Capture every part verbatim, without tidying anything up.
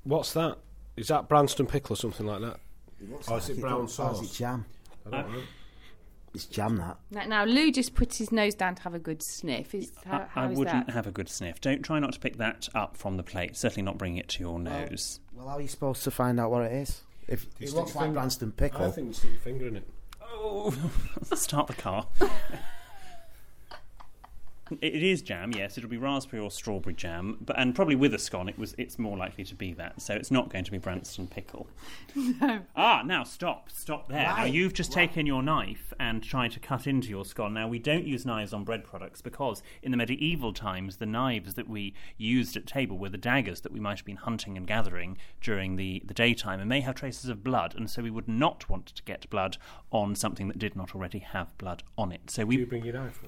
What's that? Is that Branston pickle or something like that? It looks Or like is it it, brown or sauce? is it jam? I don't know. It's jam, that. Now, now, Lou just put his nose down to have a good sniff. Is, how, I, how I is wouldn't that? have a good sniff. Don't try not to pick that up from the plate. Certainly not bring it to your nose. Well, how are you supposed to find out what it is? If you it stick looks your like finger- Branston pickle. I think you stick your finger in it. Oh, start the car. It is jam, yes. It'll be raspberry or strawberry jam, but and probably with a scone, it was. It's more likely to be that. So it's not going to be Branston pickle. No. Ah, now stop, stop there. Now Right, you've just right. taken your knife and tried to cut into your scone. Now we don't use knives on bread products because in the medieval times, the knives that we used at table were the daggers that we might have been hunting and gathering during the, the daytime, and may have traces of blood, and so we would not want to get blood on something that did not already have blood on it. So Do we you bring your knife with?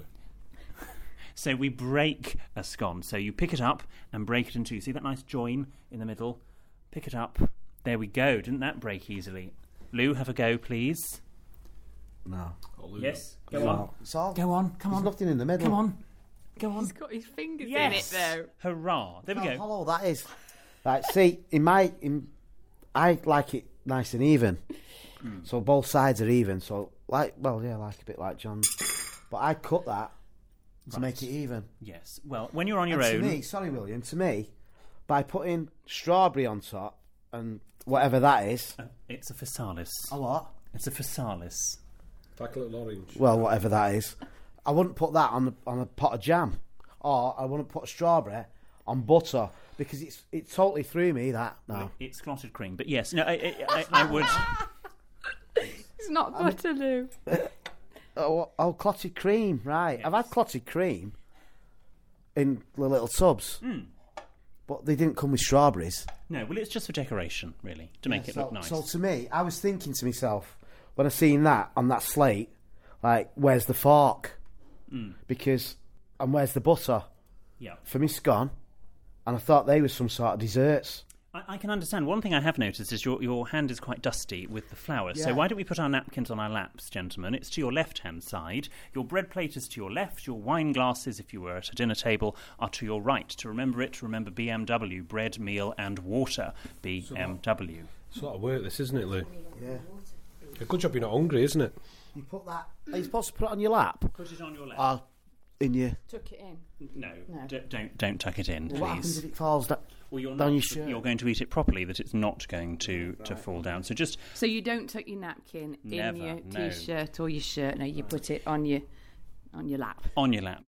So we break a scone. So you pick it up and break it in two. See that nice join in the middle? Pick it up. There we go. Didn't that break easily? Lou, have a go, please. No. Yes. Go No. on. It's all... Go on. Come There's on. nothing in the middle. Come on. Go on. He's got his fingers Yes. in it, though. Hurrah. There we How go. hollow that is. Like, see, in my... In, I like it nice and even. Mm. So both sides are even. So, like, well, yeah, like a bit like John's. But I cut that to Right. make it even. Yes. Well, when you're on your And own... to me, sorry, William, to me, by putting strawberry on top and whatever that is... Uh, it's a physalis. A what? It's a physalis. Like a little orange. Well, whatever that is. I wouldn't put that on the, on a pot of jam. Or I wouldn't put strawberry on butter. Because it's it totally threw me, that, now. It's clotted cream. But yes, no, I, I, I, I would... It's not butter, Lou. Oh, oh, clotted cream, right. I've had clotted cream in the little tubs. Mm. But they didn't come with strawberries. No, well, it's just for decoration, really, to make it so, look nice. So to me, I was thinking to myself, when I seen that on that slate, like, where's the fork? Mm. Because, and where's the butter? Yeah. For me, scone. And I thought they were some sort of desserts. I, I can understand. One thing I have noticed is your, your hand is quite dusty with the flour. So Yeah. why don't we put our napkins on our laps, gentlemen? It's to your left-hand side. Your bread plate is to your left. Your wine glasses, if you were at a dinner table, are to your right. To remember it, remember B M W, bread, meal and water. B M W. It's a lot of work, this, isn't it, Lou? Yeah. A good job you're not hungry, isn't it? You put that... Are you supposed to put it on your lap? Put it on your left. Or in your... Tuck it in. no, No. D- don't don't tuck it in, Well, what happens please. if it falls down? Well, you're, down not, your shirt? you're going to eat it properly, that it's not going to, to fall down. So just So you don't tuck your napkin Never, in your no. T-shirt or your shirt. No, you put it on your on your lap. on your lap.